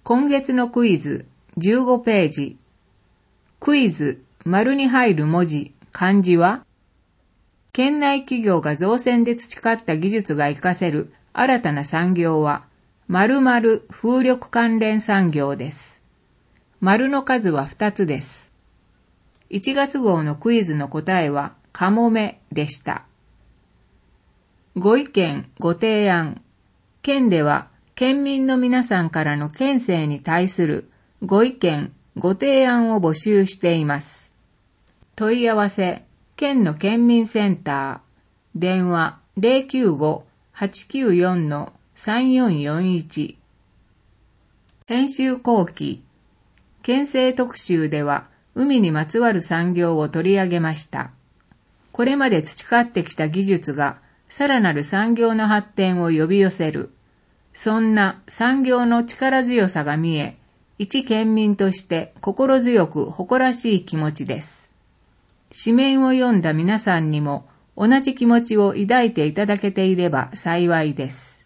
今月のクイズ15ページ。クイズ、丸に入る文字、漢字は、県内企業が造船で培った技術が活かせる新たな産業は、〇〇風力関連産業です。丸の数は2つです。1月号のクイズの答えは、かもめでした。ご意見、ご提案。県では、県民の皆さんからの県政に対するご意見、ご提案を募集しています。問い合わせ、県の県民センター、電話 095-894-3441。編集後期、県政特集では海にまつわる産業を取り上げました。これまで培ってきた技術がさらなる産業の発展を呼び寄せる。そんな産業の力強さが見え、一県民として心強く誇らしい気持ちです。紙面を読んだ皆さんにも同じ気持ちを抱いていただけていれば幸いです。